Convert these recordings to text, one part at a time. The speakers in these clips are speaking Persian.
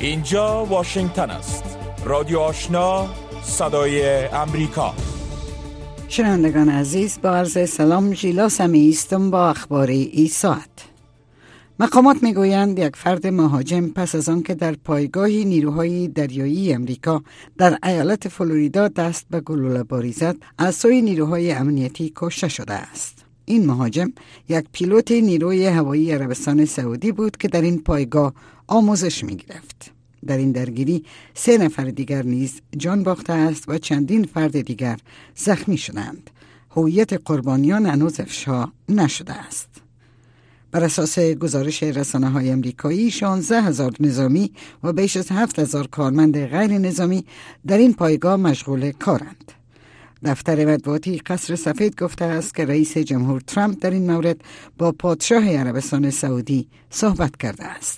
اینجا واشنگتن است. رادیو آشنا، صدای امریکا. شنوندگان عزیز، با عرض سلام، ژیلا سمیعی هستم با اخبار این ساعت. مقامات میگویند یک فرد مهاجم پس از آن که در پایگاهی نیروهای دریایی امریکا در ایالت فلوریدا دست به گلوله‌باری زد، از سوی نیروهای امنیتی کشته شده است. این مهاجم یک پیلوت نیروی هوایی عربستان سعودی بود که در این پایگاه آموزش می‌گرفت. در این درگیری 3 نفر دیگر نیز جان باخته است و چندین فرد دیگر زخمی شدند. هویت قربانیان هنوز افشا نشده است. بر اساس گزارش رسانه‌های امریکایی، 16,000 نظامی و بیش از 7,000 کارمند غیر نظامی در این پایگاه مشغول کارند. دفتر مطبوعاتی قصر سفید گفته است که رئیس جمهور ترامپ در این مورد با پادشاه عربستان سعودی صحبت کرده است.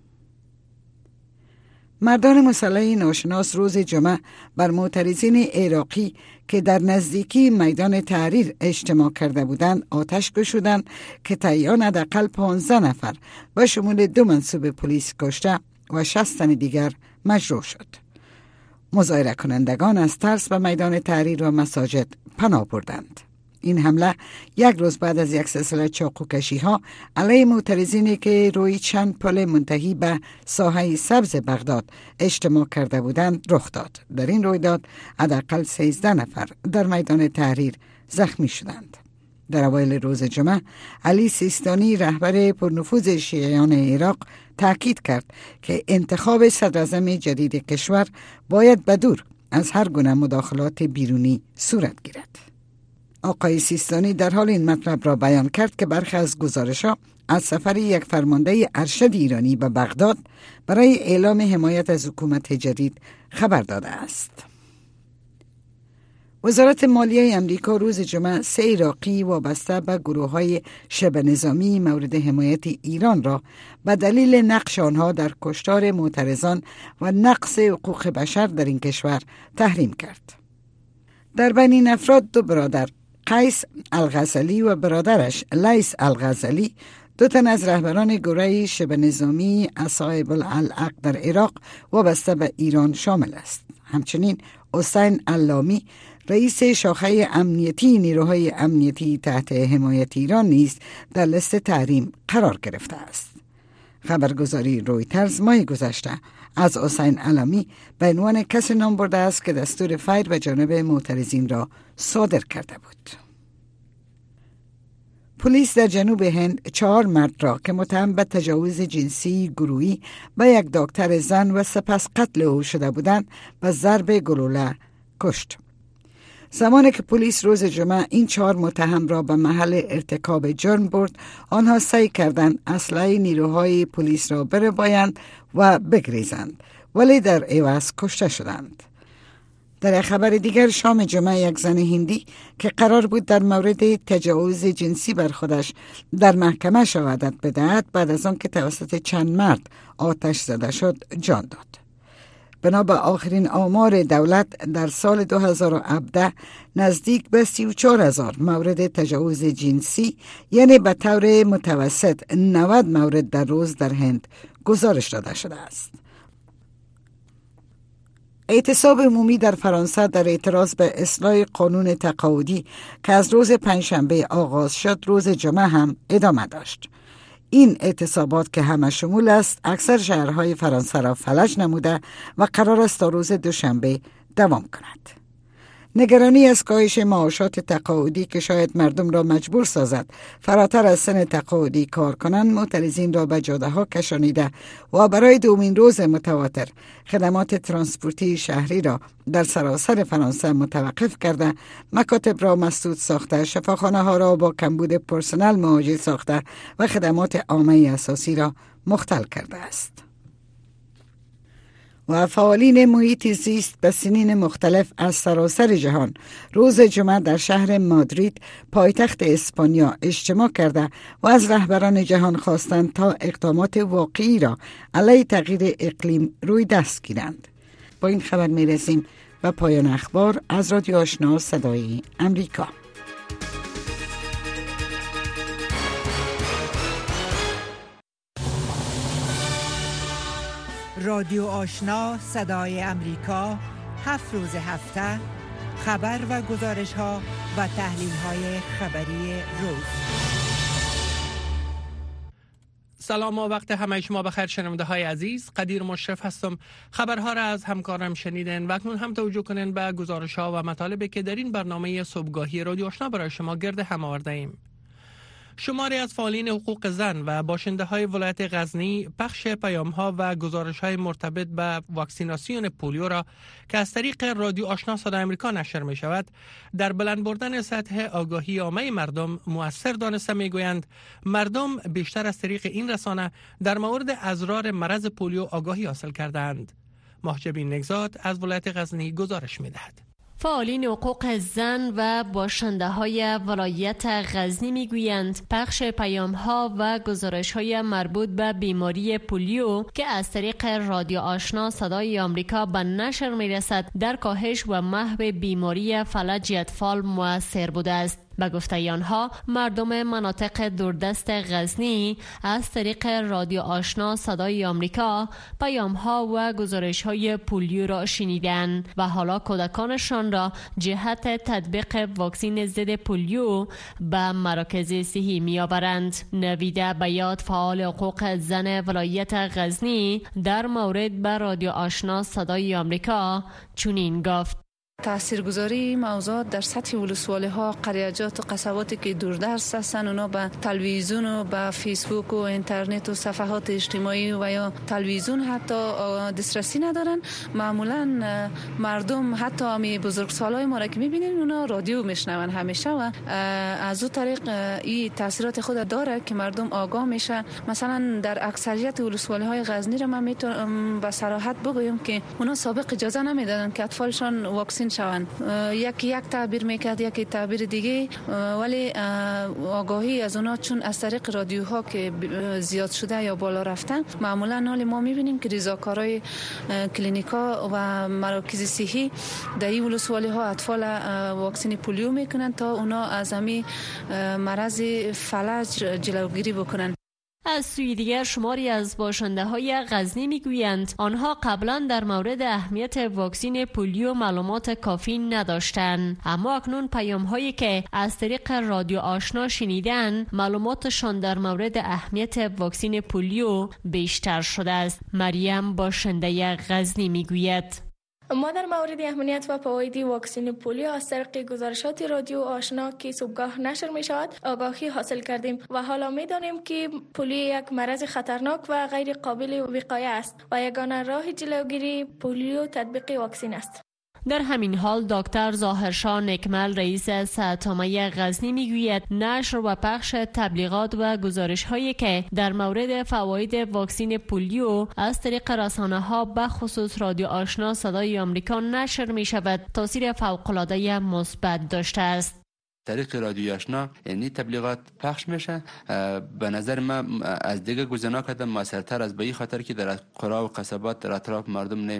مردان مسلح ناشناس روز جمعه بر معترضین عراقی که در نزدیکی میدان تحریر اجتماع کرده بودند آتش گشودند که تعیین حداقل 15 نفر و شمول 2 منصوب پلیس کشته و 60 تن دیگر مجروح شد. مظاهره کنندگان از ترس به میدان تحریر و مساجد پناه بردند. این حمله یک روز بعد از یک سلسله چاقوکشی ها علیه معترضینی که روی چند پل منتهی به ساحه سبز بغداد اجتماع کرده بودند رخ داد. در این رویداد حداقل 13 نفر در میدان تحریر زخمی شدند. در اوایل روز جمعه علی سیستانی، رهبر پرنفوذ شیعیان عراق، تاکید کرد که انتخاب صدراعظم جدید کشور باید بدور از هر گونه مداخلات بیرونی صورت گیرد. آقای سیستانی در حال این مطلب را بیان کرد که برخی از گزارش‌ها از سفر یک فرمانده ارشد ایرانی به بغداد برای اعلام حمایت از حکومت جدید خبر داده است. وزارت مالیه امریکا روز جمعه 3 عراقی وابسته به گروه‌های شبه نظامی مورد حمایت ایران را به دلیل نقش آنها در کشتار معترضان و نقض حقوق بشر در این کشور تحریم کرد. در بین این افراد 2 برادر، قیس الغزالی و برادرش لیث الغزالی، 2 تن از رهبران گروه شبه نظامی اصحاب الحق در عراق وابسته به ایران شامل است. همچنین حسین علامی، رئیس شاخه امنیتی نیروهای امنیتی تحت حمایت ایران نیز در لیست تحریم قرار گرفته است. خبرگزاری رویترز ماه گذشته از حسین علامی به عنوان کسی نام برده است که دستور فیر به جانب معترضین را صادر کرده بود. پلیس در جنوب هند 4 مرد را که متهم به تجاوز جنسی گروهی به یک دکتر زن و سپس قتل او شده بودند به ضرب گلوله کشت. زمانی که پلیس روز جمعه این 4 متهم را به محل ارتکاب جرم برد، آنها سعی کردند اسلحه نیروهای پلیس را بربایند و بگریزند، ولی در عوض کشته شدند. در خبر دیگر، شام جمعه یک زن هندی که قرار بود در مورد تجاوز جنسی بر خودش در محکمه شهادت بدهد، بعد از آن که توسط چند مرد آتش زده شد جان داد. بنا به آخرین آمار دولت، در سال 2017 نزدیک به 34,000 مورد تجاوز جنسی، یعنی به طور متوسط 90 مورد در روز در هند گزارش داده شده است. اعتصاب عمومی در فرانسه در اعتراض به اصلاح قانون تقاعدی که از روز پنجشنبه آغاز شد، روز جمعه هم ادامه داشت. این اعتصابات که همه شمول است، اکثر شهرهای فرانسه را فلج نموده و قرار است تا روز دوشنبه دوام کند. نگرانی از کاهش معاشات تقاعدی که شاید مردم را مجبور سازد فراتر از سن تقاعدی کار کنند، معترضین را به جاده ها کشانیده و برای 2مین روز متواتر خدمات ترانسپورتی شهری را در سراسر فرانسه متوقف کرده، مکاتب را مسدود ساخته، شفاخانه ها را با کمبود پرسنل مواجه ساخته و خدمات عامه اساسی را مختل کرده است. و فعالین محیط زیست به سنین مختلف از سراسر جهان روز جمعه در شهر مادرید، پایتخت اسپانیا، اجتماع کرده و از رهبران جهان خواستند تا اقدامات واقعی را علیه تغییر اقلیم روی دست گیرند. با این خبر می رسیم به پایان اخبار از رادیو آشنا صدای امریکا. رادیو آشنا صدای امریکا 7 روز هفته خبر و گزارش ها و تحلیل های خبری روز. سلام و وقت همه شما بخیر شنونده های عزیز. قدیر مشرف هستم. خبرها را از همکارم شنیدن و اکنون هم توجه کنین به گزارش ها و مطالبی که در این برنامه صبحگاهی رادیو آشنا برای شما گرد هم آورده ایم. شماری از فعالین حقوق زن و باشنده های ولایت غزنی پخش پیام ها و گزارش های مرتبط به واکسیناسیون پولیو را که از طریق رادیو آشنا صدای آمریکا نشر می شود در بلند بردن سطح آگاهی عامه مردم مؤثر دانسته می گویند. مردم بیشتر از طریق این رسانه در مورد اضرار مرض پولیو آگاهی حاصل کردند. محجبین نگزاد از ولایت غزنی گزارش می دهد. فعالین حقوق زن و باشنده های ولایت غزنی میگویند پخش پیام ها و گزارش های مربوط به بیماری پولیو که از طریق رادیو آشنا صدای آمریکا به نشر میرسد در کاهش و محو بیماری فلج اطفال مؤثر بوده است. به گفته آنها مردم مناطق دوردست غزنی از طریق رادیو آشنا صدای آمریکا پیام ها و گزارش های پولیو را شنیدند و حالا کودکانشان را جهت تطبیق واکسن ضد پولیو به مراکز صحی می آورند. نویده بیات فعال حقوق زن ولایت غزنی در مورد به رادیو آشنا صدای آمریکا چنین گفت: تاثیرگذاری موضوعات در سطح ولسوالی ها، قریه‌جات و قصباتی که دوردست هستند، اونا به تلویزیون و به فیسبوک و اینترنت و صفحات اجتماعی و یا تلویزیون حتی دسترسی ندارن. معمولا مردم حتی امی بزرگسالای ما را که میبینین اونا رادیو میشنون همیشه و از اون طریق این تاثیرات خود داره که مردم آگاه میشن. مثلا در اکثریت ولسوالی های غزنی را من میتونم به صراحت بگویم که اونا سابق اجازه نمیدادن که اطفالشان واکسن شوند. یک تعبیر میکرد، یک تعبیر دیگه، ولی آگاهی از اونا چون از طریق رادیوها که زیاد شده یا بالا رفتن، معمولا حالی ما میبینیم که ریزاکارای کلینیکا و مراکز صحی در این ولسوالی ها اطفال واکسن پولیو میکنن تا اونا از همین مرض فلج جلوگیری بکنن. از سوی دیگر شماری از باشنده های غزنی میگویند آنها قبلا در مورد اهمیت واکسن پولیو معلومات کافی نداشتند، اما اکنون پیام هایی که از طریق رادیو آشنا شنیدن معلوماتشان در مورد اهمیت واکسن پولیو بیشتر شده است. مریم باشنده غزنی میگوید: ما در مورد اهمیت و فواید واکسن پولیو از طریق گزارشات رادیو آشنا که صبحگاه نشر می شود آگاهی حاصل کردیم و حالا می دانیم که پولیو یک مرض خطرناک و غیر قابل وقایه است و یگانه راه جلوگیری پولیو تطبیق واکسن است. در همین حال دکتر ظاهرشاه نکمل رئیس صحت عامه غزنی میگوید نشر و پخش تبلیغات و گزارش هایی که در مورد فواید واکسن پولیو از طریق رسانه ها به خصوص رادیو آشنا صدای آمریکا نشر می شود تاثیر فوق العاده مثبت داشته است. طریق رادیو آشنا یعنی تبلیغات پخش میشه. به نظر من از دیگه گزینه‌ها کردن موثرتر از به این خاطر که در قرا و قصبات در اطراف مردم نه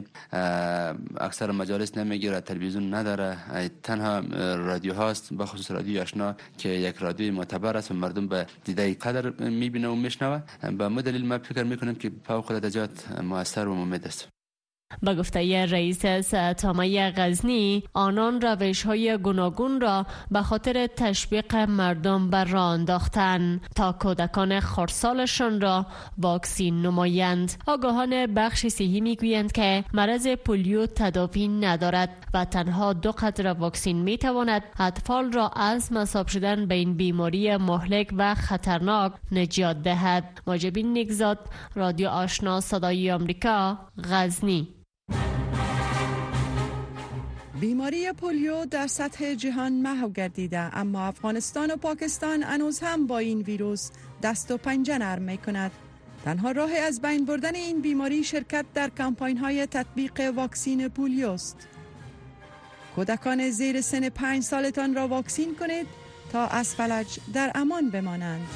اکثر مجالس نمیگیره، تلویزیون نداره، تنها رادیو هاست، به خصوص رادیو آشنا که یک رادیوی معتبر است و مردم به دیده قدر میبینه و میشنوه. به دلیل ما فکر میکنم که فوق العاده موثر و مفید است. با گفته رئیس صحت عامه غزنی آنان روش‌های گوناگون را به خاطر تشویق مردم بر راه انداختند تا کودکان خردسالشان را واکسین نمایند. آگاهان بخش صحی میگویند که مرض پولیو تداوی ندارد و تنها 2 قطره واکسن میتواند اطفال را از مصاب شدن به این بیماری مهلک و خطرناک نجات دهد. محجبین نگزاد، رادیو آشنا صدای آمریکا، غزنی. بیماری پولیو در سطح جهان محو گردیده، اما افغانستان و پاکستان هنوز هم با این ویروس دست و پنجه نرم می کند. تنها راه از بین بردن این بیماری شرکت در کمپاین های تطبیق واکسن پولیو است. کودکان زیر سن 5 سالتان را واکسین کنید تا از فلج در امان بمانند.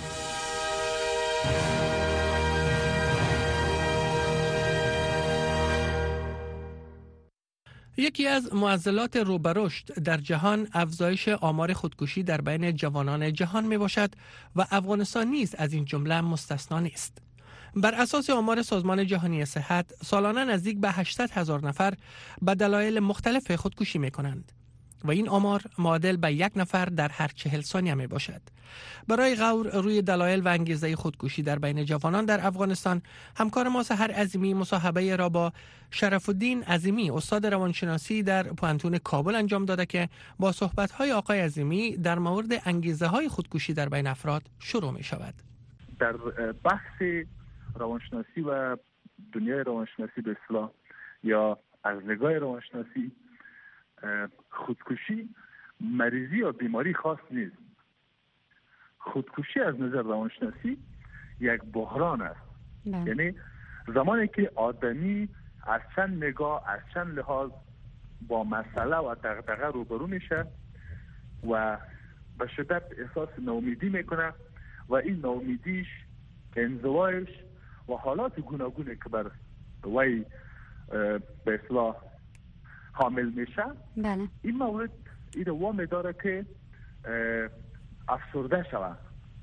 یکی از معضلات رو به رشد در جهان افزایش آمار خودکشی در بین جوانان جهان می باشد و افغانستان نیز از این جمله مستثنا نیست. بر اساس آمار سازمان جهانی صحت سالانه نزدیک به 800,000 نفر به دلایل مختلف خودکشی می کنند و این آمار معادل به 1 نفر در هر 40 ثانیه می باشد. برای غور روی دلایل و انگیزه خودکشی در بین جوانان در افغانستان، همکار ما سحر عظیمی مصاحبه را با شرف الدین عظیمی استاد روانشناسی در پوهنتون کابل انجام داده که با صحبت‌های آقای عظیمی در مورد انگیزه‌های خودکشی در بین افراد شروع می شود. در بحث روانشناسی و دنیای روانشناسی به اصطلاح یا از نگاه روانشناسی، خودکشی مریضی یا بیماری خاص نیست. خودکشی از نظر روانشناسی یک بحران است. یعنی زمانی که آدمی از چند نگاه، از چند لحاظ با مسئله و دغدغه روبرو میشه و به شدت احساس ناامیدی میکنه و این ناامیدیش، انزوایش و حالات گوناگونی که بر وی به اصطلاح حامل میشه، این مورد این وامی داره که افسرده شود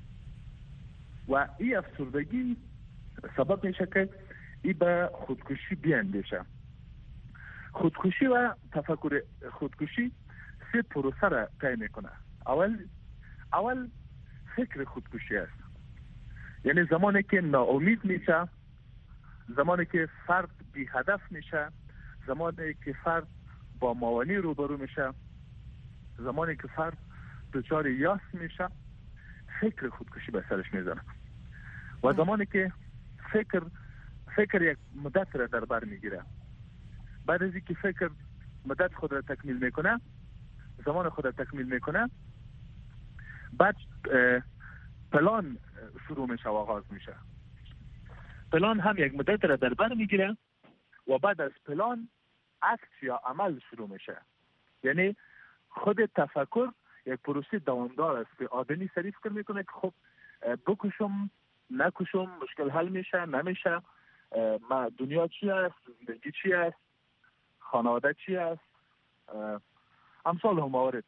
و این افسردگی سبب میشه که این به خودکشی بیاندیشه. خودکشی و تفکر خودکشی 3 پروسه را طی میکنه. اول فکر خودکشی است، یعنی زمانی که ناامید میشه، زمانی که فرد بی هدف میشه، زمانی که فرد با موانع روبرو میشه، زمانی که فرد دچار یأس میشه، فکر خودکشی به سرش میزنه و زمانی که فکر یک مدت را در بر میگیره، بعد از اینکه فکر مدت خود را تکمیل میکنه، زمان خود را تکمیل میکنه، بعد پلان شروع میشه و آغاز میشه. پلان هم یک مدت را در بر میگیره و بعد از پلان اکت یا عمل شروع میشه. یعنی خود تفکر یک پروسه دوامدار است که آدمی سری فکر میکنه که خب بکشم نکشم، مشکل حل میشه نمیشه، ما دنیا چی است، زندگی چی است، خانواده چی است، امثال هم موارد.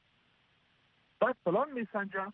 بعد پلان میسنجه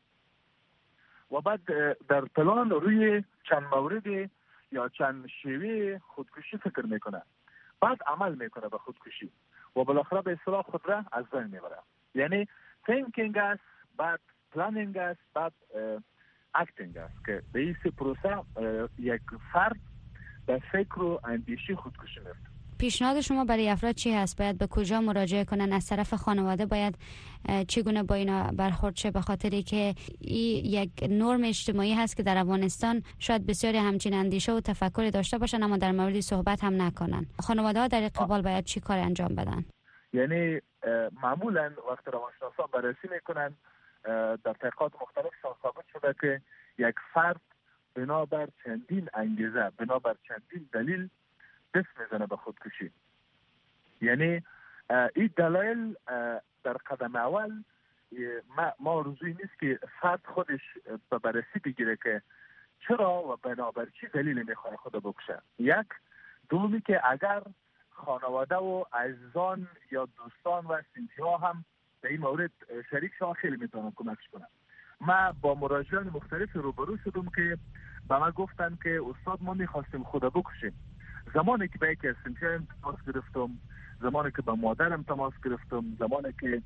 و بعد در پلان روی چند مورد یا چند شیوه خودکشی فکر میکنه، بعد عمل میکنه به خودکشی و بالاخره به اصطلاح خود را از بین میبره. یعنی تینکینگ است، بعد پلانینگ است، بعد اکتینگ است که به این 3 پروسه یک فرد به فکر و اندیشه خودکشی میفته. پیشنهاد شما برای افراد چی هست؟ باید به کجا مراجعه کنن؟ از طرف خانواده باید چگونه با اینا برخورد شه؟ به خاطری که این یک نرم اجتماعی هست که در افغانستان شاید بسیاری همچین اندیشه و تفکری داشته باشن اما در موردی صحبت هم نکنن. خانواده ها در قبال باید چی کار انجام بدن؟ یعنی معمولا وقت روانشناسان بررسی میکنن، در تحقیقات مختلف ثابت شده که یک فرد بنابر چندین انگیزه، بنابر چندین دلیل دست میزنه به خودکشی. یعنی این دلایل در قدم اول ما روزی نیست که فرد خودش به بررسی بگیره که چرا و بنابر چی دلیل میخواد خود بکشه. یک دومی که اگر خانواده و عزیزان یا دوستان و سنفی ها هم به این مورد شریک شما خیلی میتونم کمکش کنم. ما با مراجعان مختلف روبرو شدم که به ما گفتن که استاد ما میخواستیم خود بکشیم. زمانی که به یکی از سنفیان تماس گرفتم، زمانی که به مادرم تماس گرفتم، زمانی که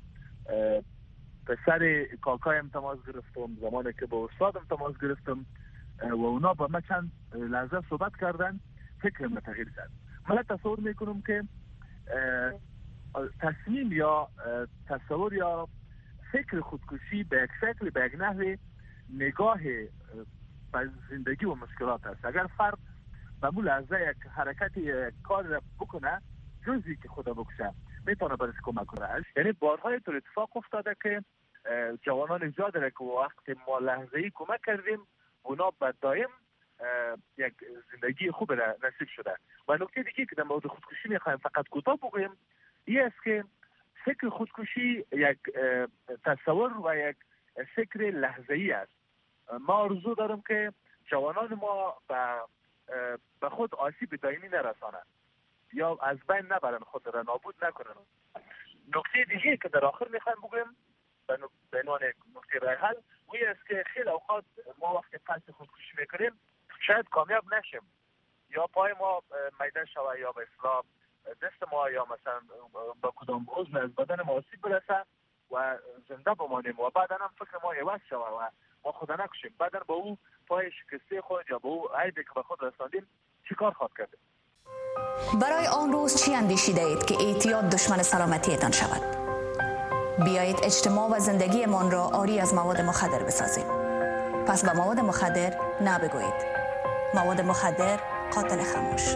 پسر کاکایم تماس گرفتم، زمانی که به استادم تماس گرفتم و اونا با ما چند لحظه صحبت کردن، فکرم تغییر کرد. من تصور میکنم که تصمیم یا تصور یا فکر خودکشی به یک شکل، به یک نحو نگاه به زندگی و مشکلات است. اگر فرد به مو لحظه یک حرکت یک کار را بکنه جزی که خدا بکشه میتونه برش کمک کنه. یعنی بارهای طور اتفاق افتاده که جوانان زیاد را که وقت ما لحظه‌ای کمک کردیم اونا به دائم یک زندگی خوب را نصیب شده. و نکته دیگه که در مورد خودکشی میخوایم فقط کوتاه بگویم این است که فکر خودکشی یک تصور و یک فکر لحظه‌ای است. ما آرزو دارم که جوانان ما به خود آسیب دائمی نرسانند یا از بین نبرن، خود را نابود نکنن. نکته دیگه که در آخر میخوایم بگویم به عنوان نکته راه حل این است که خیلی اوقات ما وقتی قصد خودکشی میکنیم شاید کامیاب نشیم، یا پای ما میدان شوه یا به اصطلاح دست ما یا مثلا به کدام عضو از بدن ما آسیب برسه و زنده بمانیم و بعدا هم فکر ما عوض شوه و ما خود نکشیم، بعدا با او پای شکسته خود یا با او عیبی که به خود رساندیم چیکار خواهد کرد؟ برای آن روز چی اندیشیده اید که اعتیاد دشمن سلامتیتان شود؟ بیایید اجتماع و زندگیمان را عاری از مواد مخدر بسازیم. پس به مواد مخدر نبگویید. مواد مخدر قاتل خاموش.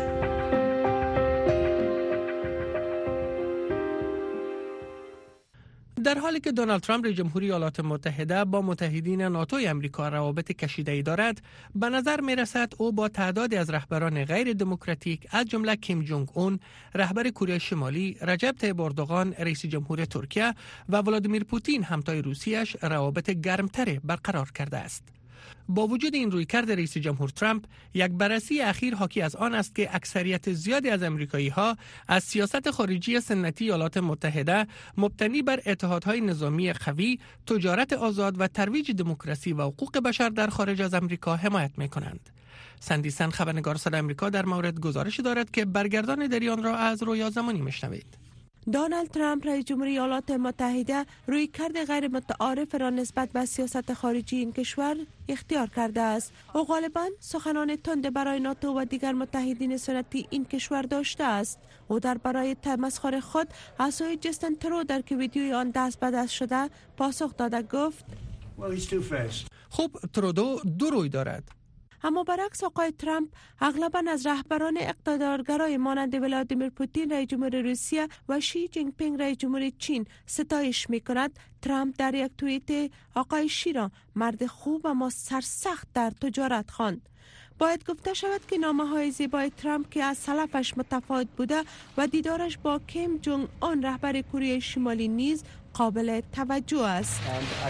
در حالی که دونالد ترامپ رئیس جمهوری ایالات متحده با متحدین ناتوی آمریکا روابط کشیده‌ای دارد، به نظر می‌رسد او با تعدادی از رهبران غیر دموکراتیک از جمله کیم جونگ اون رهبر کره شمالی، رجب طیب اردوغان رئیس جمهور ترکیه و ولادیمیر پوتین همتای روسیه‌اش روابط گرمتری برقرار کرده است. با وجود این رویکرد رئیس جمهور ترامپ، یک بررسی اخیر حاکی از آن است که اکثریت زیادی از امریکایی‌ها از سیاست خارجی سنتی ایالات متحده مبتنی بر اتحادهای نظامی قوی، تجارت آزاد و ترویج دموکراسی و حقوق بشر در خارج از امریکا حمایت می‌کنند. سندیسن خبرنگار صدای آمریکا در مورد گزارشی دارد که برگردان دریان را از رویا زمانی میشنوید. دونالد ترامپ رئیس جمهوری ایالات متحده رویکرد غیر متعارف را نسبت به سیاست خارجی این کشور اختیار کرده است. او غالباً سخنان تند برای ناتو و دیگر متحدین سنتی این کشور داشته است. او در برای تمسخر خود از سوی جستن ترودر که ویدیوی آن دست به دست شده پاسخ داده گفت خب ترودو دو روی دارد. اما برعکس آقای ترامپ اغلباً از رهبران اقتدارگرای مانند ولادیمیر پوتین رئیس جمهور روسیه و شی جینگ پینگ رئیس جمهور چین ستایش می کند، ترامپ در یک توییت آقای شی را مرد خوب اما سرسخت در تجارت خواند. باید گفته شود که نامه‌های زیبای ترامپ که از سلفش متفاوت بوده و دیدارش با کیم جونگ اون رهبر کره شمالی نیز قابل توجه است.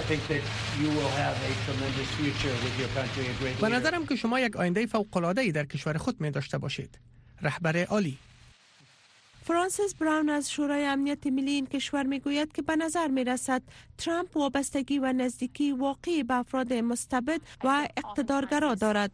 به نظرم که شما یک آینده فوق‌العاده‌ای در کشور خود می داشته باشید. رهبر عالی. فرانسیس براون از شورای امنیت ملی این کشور میگوید که به نظر می رسد ترامپ وابستگی و نزدیکی واقعی به افراد مستبد و اقتدارگرا دارد.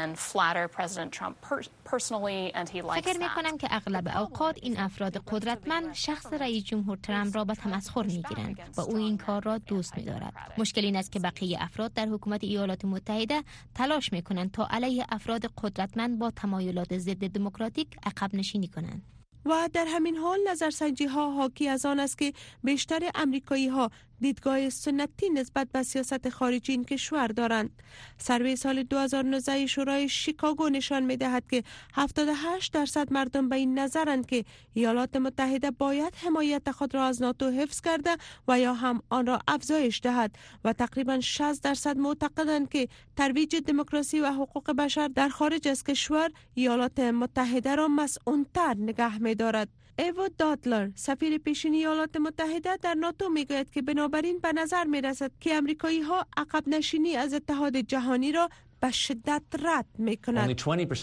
فکر می کنم که اغلب اوقات این افراد قدرتمند شخص رئیس جمهور ترامپ را به تمسخر می گیرند و او این کار را دوست می دارد. مشکل این است که بقیه افراد در حکومت ایالات متحده تلاش می کنند تا علیه افراد قدرتمند با تمایلات ضد دموکراتیک عقب نشینی کنند. و در همین حال نظرسنجی ها حاکی از آن است که بیشتر امریکایی ها دیدگاه سنتی نسبت به سیاست خارجی این کشور دارند. سروی سال 2019 شورای شیکاگو نشان می دهد که 78% مردم به این نظرند که ایالات متحده باید حمایت خود را از ناتو حفظ کرده و یا هم آن را افزایش دهد و تقریبا 60% معتقدند که ترویج دموکراسی و حقوق بشر در خارج از کشور ایالات متحده را مسئول‌تر نگه می دارد. ایو دادلر سفیر پیشین ایالات متحده در ناتو میگوید که بنابراین به نظر می رسد که امریکایی ها عقب نشینی از اتحاد جهانی را به شدت رد می کنند.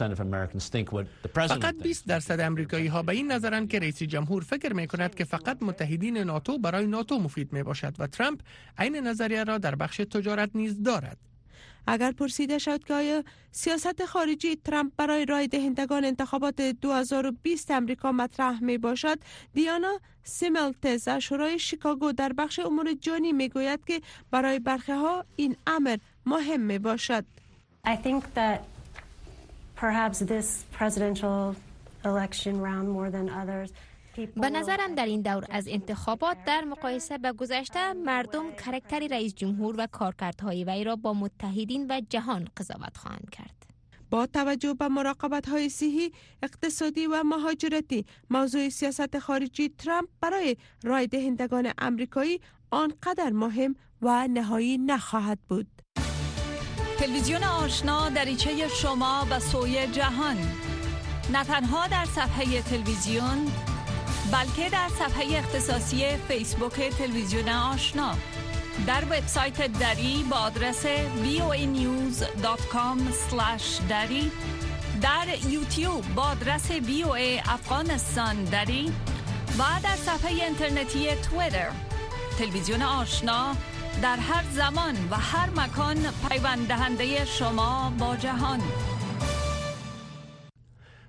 فقط 20% امریکایی ها به این نظرند که رئیس جمهور فکر می کند که فقط متحدین ناتو برای ناتو مفید می باشد و ترامپ عین نظریه را در بخش تجارت نیز دارد. اگر پرسیده شد که آیا سیاست خارجی ترامپ برای رای دهندگان انتخابات 2020 امریکا مطرح می باشد، دیانا سیملتز از شورای شیکاگو در بخش امور جانی می گوید که برای برخی ها این امر مهم می باشد. I think that perhaps this presidential election round more than others به نظرم در این دور از انتخابات در مقایسه به گذشته مردم کاراکتر رئیس جمهور و کارکردهای وی را با متحدین و جهان قضاوت خواهند کرد. با توجه به مراقبت‌های صحی، اقتصادی و مهاجرتی، موضوع سیاست خارجی ترامپ برای رای دهندگان آمریکایی آنقدر مهم و نهایی نخواهد بود. تلویزیون آشنا دریچه شما به سوی جهان، نه تنها در صفحه تلویزیون بلکه در صفحه اختصاصی فیسبوک تلویزیون آشنا، در وبسایت دری با آدرس voanews.com/dari، در یوتیوب با آدرس VOA افغانستان دری و در صفحه اینترنتی توییتر. تلویزیون آشنا در هر زمان و هر مکان پیوند دهنده شما با جهان.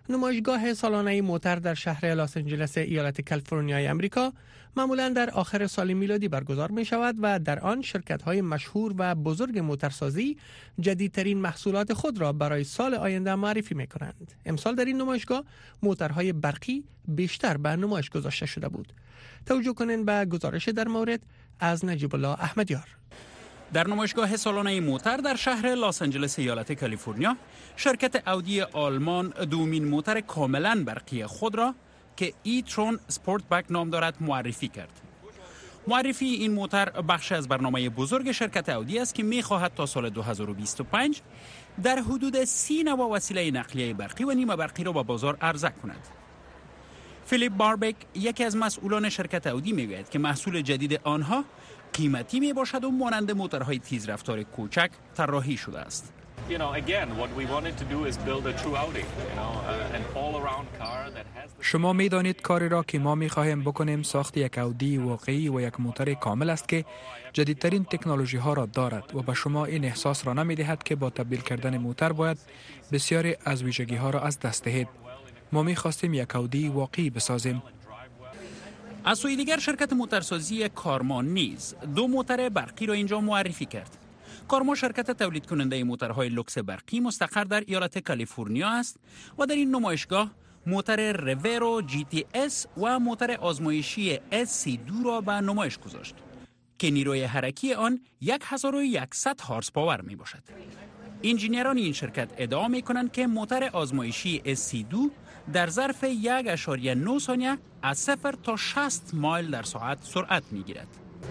نمایشگاه سالانه موتر در شهر لاس آنجلس ایالت کالیفرنیای امریکا معمولاً در آخر سال میلادی برگزار می شود و در آن شرکت‌های مشهور و بزرگ موترسازی جدیدترین محصولات خود را برای سال آینده معرفی می کنند. امسال در این نمایشگاه موترهای برقی بیشتر به نمایش گذاشته شده بود. توجه کنین به گزارش در مورد از نجیب الله احمدیار. در نمایشگاه سالانه موتر در شهر لاس آنجلس ایالت کالیفرنیا، شرکت اودی آلمان دومین موتر کاملا برقی خود را که ای-ترون سپورتبک نام دارد معرفی کرد. معرفی این موتر بخش از برنامه بزرگ شرکت اودی است که می‌خواهد تا سال 2025 در حدود 30 نوع وسیله نقلیه برقی و نیمه برقی را به بازار عرضه کند. فیلیپ باربک یکی از مسئولان شرکت اودی میگوید که محصول جدید آنها قیمتی می باشد و مانند موتورهای تیزرفتار کوچک طراحی شده است. شما می دانید کاری را که ما می خواهیم بکنیم ساخت یک اودی واقعی و یک موتر کامل است که جدیدترین تکنولوژی ها را دارد و به شما این احساس را نمی دهد که با تبدیل کردن موتر باید بسیاری از ویژگی ها را از دست دهید. ما می خواستیم یک اودی واقعی بسازیم. از سوی دیگر شرکت موترسازی کارما نیز 2 موتر برقی را اینجا معرفی کرد. کارما شرکت تولید کننده موترهای لوکس برقی مستقر در ایالت کالیفرنیا است و در این نمایشگاه موتر رویرو GTS و موتر آزمایشی SC2 را به نمایش گذاشت که نیروی حرکی آن 1100 هورس پاور می باشد. انجینیران این شرکت ادعا می کنند که موتر آزمایشی SC2 در ظرف 1.9 ثانیه از 0 تا 60 مایل در ساعت سرعت می گیرد.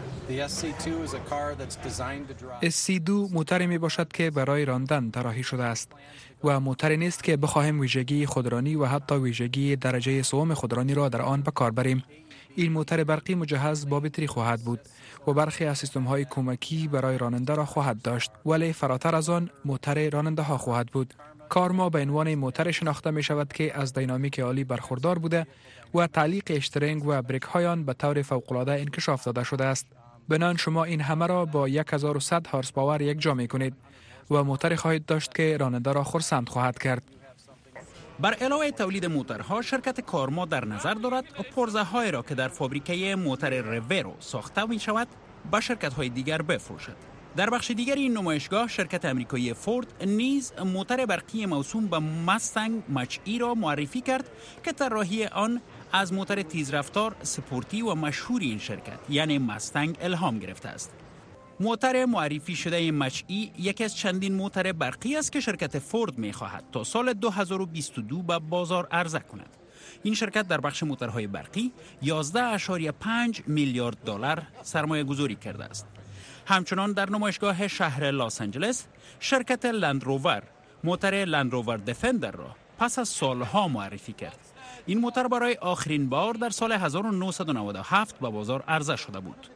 SC2 موتری می باشد که برای راندن طراحی شده است و موتری نیست که بخواهیم ویژگی خودرانی و حتی ویژگی درجه سوم خودرانی را در آن به کار بریم. این موتر برقی مجهز با بطری خواهد بود و برخی از سیستم‌های کمکی برای راننده را خواهد داشت، ولی فراتر از آن موتر راننده ها خواهد بود. کارما به عنوان موتر شناخته می شود که از دینامیک عالی برخوردار بوده و تعلیق اشترینگ و بریک های آن به طور فوق‌العاده انکشاف داده شده است. بنان شما این همه را با 1100 هورس پاور یک جا می کنید و موتر خواهید داشت که راننده را خرسند خواهد کرد. بر علاوه تولید موترها، شرکت کارما در نظر دارد پرزه های را که در فابریکه موتر رویرو ساخته می شود به شرکت های دیگر بفروشد. در بخش دیگر این نمایشگاه شرکت امریکایی فورد نیز موتر برقی موسوم به مستنگ مچ ای را معرفی کرد که طراحی آن از موتر تیزرفتار سپورتی و مشهور این شرکت یعنی مستنگ الهام گرفته است. موتر معرفی شده مچ ای یکی از چندین موتر برقی است که شرکت فورد می خواهد تا سال 2022 به بازار عرضه کند. این شرکت در بخش موترهای برقی 11.5 میلیارد دلار سرمایه گذاری کرده است. همچنان در نمایشگاه شهر لاس آنجلس شرکت لندروور موتر لندروور دفندر را پس از سالها معرفی کرد. این موتر برای آخرین بار در سال 1997 به بازار عرضه شده بود.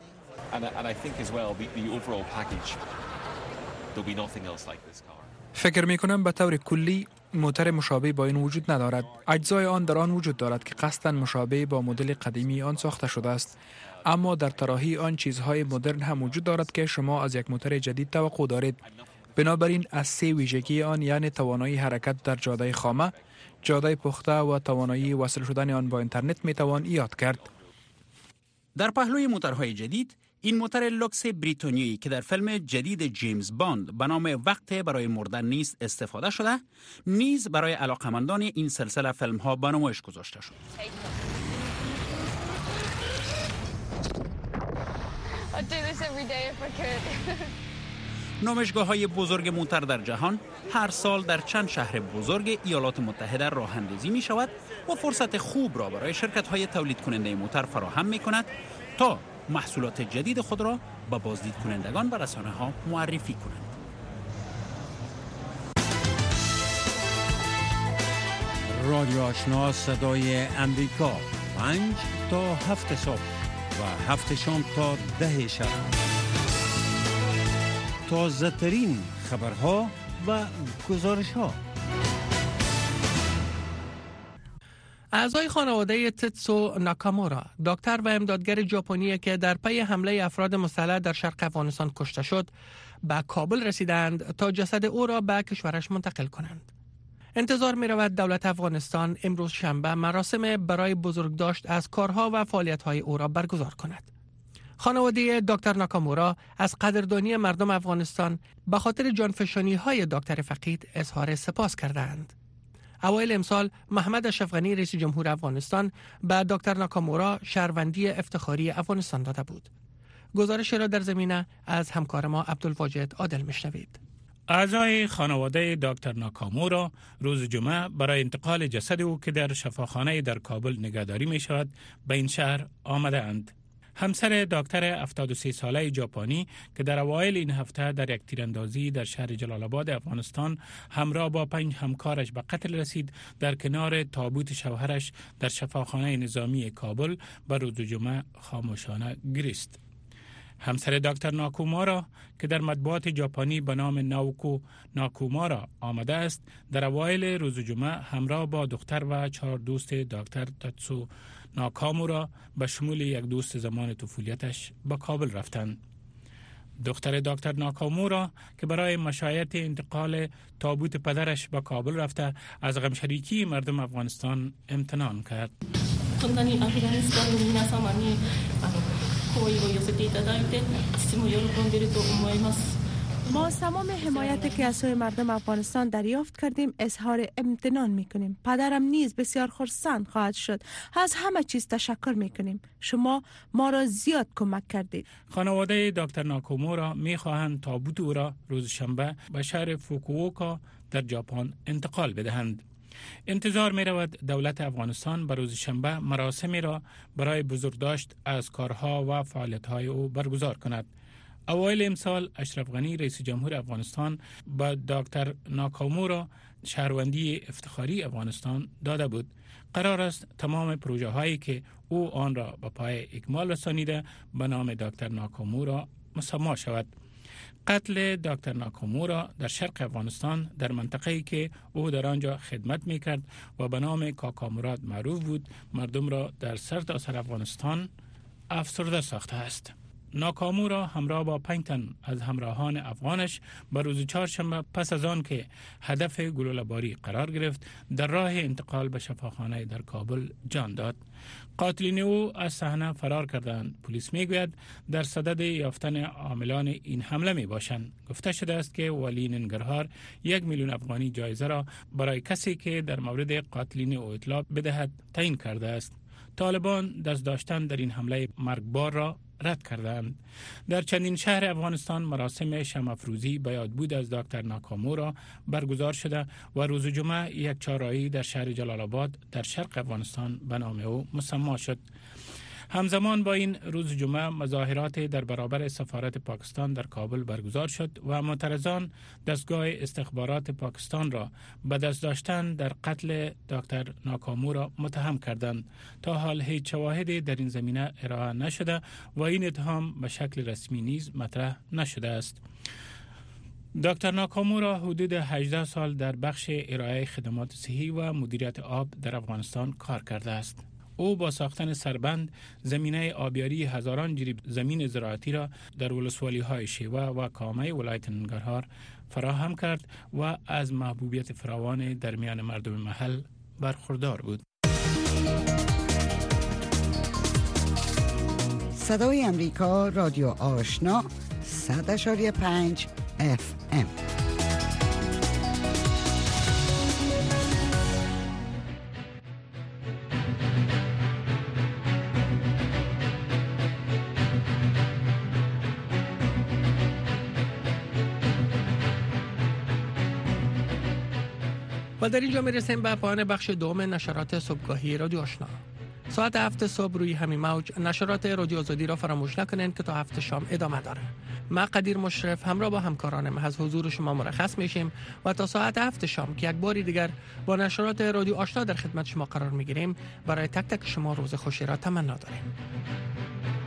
فکر می کنم به طور کلی موتر مشابه با این وجود ندارد. اجزای آن در آن وجود دارد که قصداً مشابه با مدل قدیمی آن ساخته شده است، اما در طراحی آن چیزهای مدرن هم وجود دارد که شما از یک موتر جدید توقع دارید. بنابراین از 3 ویژگی آن یعنی توانایی حرکت در جاده خامه، جاده پخته و توانایی وصل شدن آن با اینترنت می توان یاد کرد. در پهلوی موترهای جدید این موتر لوکس بریتانیایی که در فیلم جدید جیمز باند به نام وقت برای مردن نیست استفاده شده، نیز برای علاقمندان این سلسله فیلم ها به نمایش گذاشته شد. نمایشگاه‌های بزرگ موتر در جهان هر سال در چند شهر بزرگ ایالات متحده راه اندازی می شود و فرصت خوب را برای شرکت‌های تولید کننده موتر فراهم می کند تا محصولات جدید خود را به بازدید کنندگان و رسانه‌ها معرفی کنند. رادیو آشنا صدای امریکا 5 تا 7 صبح و 7 شام تا 10 شب. تازه ترین خبرها و گزارش‌ها. اعضای خانواده تتسو ناکامورا، دکتر و امدادگر ژاپنی که در پی حمله افراد مسلح در شرق افغانستان کشته شد، به کابل رسیدند تا جسد او را به کشورش منتقل کنند. انتظار می رود دولت افغانستان امروز شنبه مراسم برای بزرگداشت از کارها و فعالیت‌های او را برگزار کند. خانواده دکتر ناکامورا از قدردانی مردم افغانستان به خاطر جانفشانی‌های دکتر فقید اظهار سپاس کردند. اوایل امسال محمد اشرف غنی رئیس جمهور افغانستان به دکتر ناکامورا شهروندی افتخاری افغانستان داده بود. گزارش را در زمینه از همکار ما عبدالواجد عادل میشنوید. اعضای خانواده دکتر ناکامورا روز جمعه برای انتقال جسد او که در شفاخانه در کابل نگهداری می شود به این شهر آمده اند. همسر دکتر 73 ساله ژاپنی که در اوایل این هفته در یک تیراندازی در شهر جلال آباد افغانستان همراه با 5 همکارش به قتل رسید، در کنار تابوت شوهرش در شفاخانه نظامی کابل به روز جمعه خاموشانه گریست. همسر دکتر ناکامورا که در مطبوعات ژاپنی به نام ناوکو ناکامورا آمده است، در اوایل روز جمعه همراه با دختر و 4 دوست دکتر تاتسو ناکامورا به شمول یک دوست زمان طفولیتش به کابل رفتند. دختر دکتر ناکامورا که برای مشایعت انتقال تابوت پدرش به کابل رفته از غمشریکی مردم افغانستان امتنان کرد. ما تمام حمایتی که از سوی مردم افغانستان دریافت کردیم اظهار امتنان میکنیم. پدرم نیز بسیار خرسند خواهد شد. از همه چیز تشکر میکنیم. شما ما را زیاد کمک کردید. خانواده دکتر ناکامورا میخواهند تابوت او را روز شنبه به شهر فوکووکا در ژاپن انتقال بدهند. انتظار می رود دولت افغانستان به روز شنبه مراسمی را برای بزرگداشت از کارها و فعالیت‌های او برگزار کند. اوایل امسال اشرف غنی رئیس جمهور افغانستان با دکتر ناکامورا شهروندی افتخاری افغانستان داده بود. قرار است تمام پروژه هایی که او آن را به پای اکمال رسانیده به نام دکتر ناکامورا مسما شود. قتل دکتر ناکامورا در شرق افغانستان در منطقه‌ای که او در آنجا خدمت می‌کرد و به نام کاکاموراد معروف بود، مردم را در سرتاسر افغانستان افسرده ساخته است. ناکامورا همراه با 5 تن از همراهان افغانش به روز چهارشنبه پس از آن که هدف گلوله‌باری قرار گرفت در راه انتقال به شفاخانه در کابل جان داد. قاتلین او از صحنه فرار کردند. پلیس میگوید در صدد یافتن عاملان این حمله می باشند. گفته شده است که ولی ننگرهار 1 میلیون افغانی جایزه را برای کسی که در مورد قاتلین او اطلاع بدهد تعیین کرده است. طالبان دست داشتن در این حمله مرگبار را رد کردند. در چندین شهر افغانستان مراسم شمع‌افروزی به یادبود از دکتر ناکامورا برگزار شده و روز جمعه یک چهارراهی در شهر جلال آباد در شرق افغانستان به نام او مسما شد. همزمان با این روز جمعه مظاهرات در برابر سفارت پاکستان در کابل برگزار شد و معترضان دستگاه استخبارات پاکستان را به دست داشتن در قتل دکتر ناکامورا متهم کردند. تا حال هیچ شواهدی در این زمینه ارائه نشده و این اتهام به شکل رسمی نیز مطرح نشده است. دکتر ناکامورا حدود 18 سال در بخش ارائه خدمات صحی و مدیریت آب در افغانستان کار کرده است. او با ساختن سربند زمینه آبیاری هزاران جریب زمین زراعتی را در ولسوالی‌های شیوه و کامه ولایت ننگرهار فراهم کرد و از محبوبیت فراوان در میان مردم محل برخوردار بود. صدای امریکا، رادیو آشنا، 100.5 FM. و در اینجا میرسیم به پایان بخش دوم نشرات صبحگاهی رادیو آشنا. ساعت 7 صبح روی همین موج نشرات رادیو آزادی را فراموش نکنید که تا 7 شام ادامه داره. من قدیر مشرف همراه با همکارانم از حضور شما مرخص میشیم و تا ساعت 7 شام که یک باری دیگر با نشرات رادیو آشنا در خدمت شما قرار میگیریم، برای تک تک شما روز خوشی را تمنا داریم.